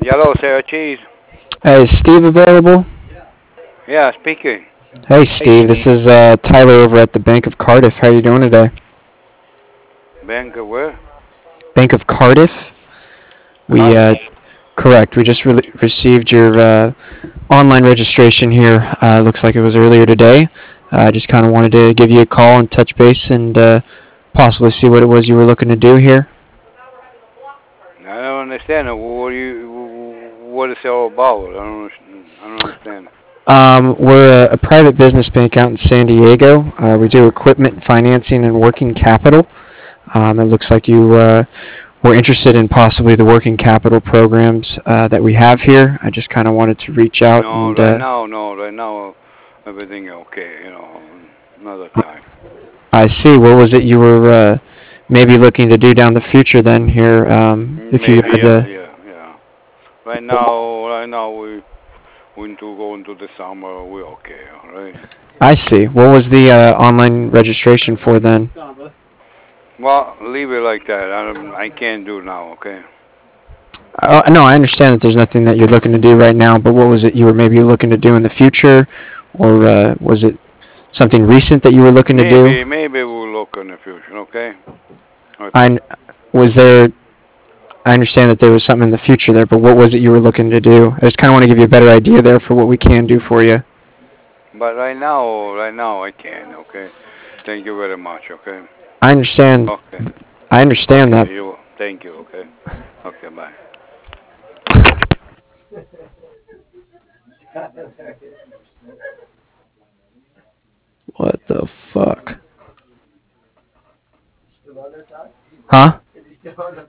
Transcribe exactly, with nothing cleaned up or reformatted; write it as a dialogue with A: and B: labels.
A: Hello, Sarah Cheese.
B: Hey, is Steve available?
A: Yeah, speaking.
B: Hey, Steve. This is uh, Tyler over at the Bank of Cardiff. How are you doing today?
A: Bank of where?
B: Bank of Cardiff. We uh,
A: Cardiff.
B: correct. We just re- received your uh, online registration here. Uh, looks like it was earlier today. I uh, just kind of wanted to give you a call and touch base and uh, possibly see what it was you were looking to do here.
A: I don't understand it. What do you? What is it all about? I don't. understand- I don't understand.
B: Um, we're a, a private business bank out in San Diego. Uh, we do equipment financing and working capital. Um, it looks like you uh, were interested in possibly the working capital programs uh, that we have here. I just kind of wanted to reach out
A: No,
B: and
A: right
B: uh,
A: now, no, right now, everything okay. You know, another time.
B: I see. What was it you were uh, maybe looking to do down the future then here? Um, if you
A: Maybe,
B: had
A: yeah,
B: to.
A: yeah, yeah. Right now, right now, we we need to go into the summer. We're okay, all right.
B: I see. What was the uh, online registration for then?
A: Well, leave it like that. I don't, I can't do now. Okay.
B: Uh, no, I understand that there's nothing that you're looking to do right now, but what was it you were maybe looking to do in the future, or uh, was it something recent that you were looking to do?
A: Maybe, maybe we'll look in the future. Okay. Okay.
B: I was there. I understand that there was something in the future there, but what was it you were looking to do? I just kind of want to give you a better idea there for what we can do for you.
A: But right now, right now, I can. Okay. Thank you very much. Okay.
B: I understand.
A: Okay.
B: I understand that.
A: Okay. You. Thank you. Okay. Okay. Bye.
B: What the fuck? Huh?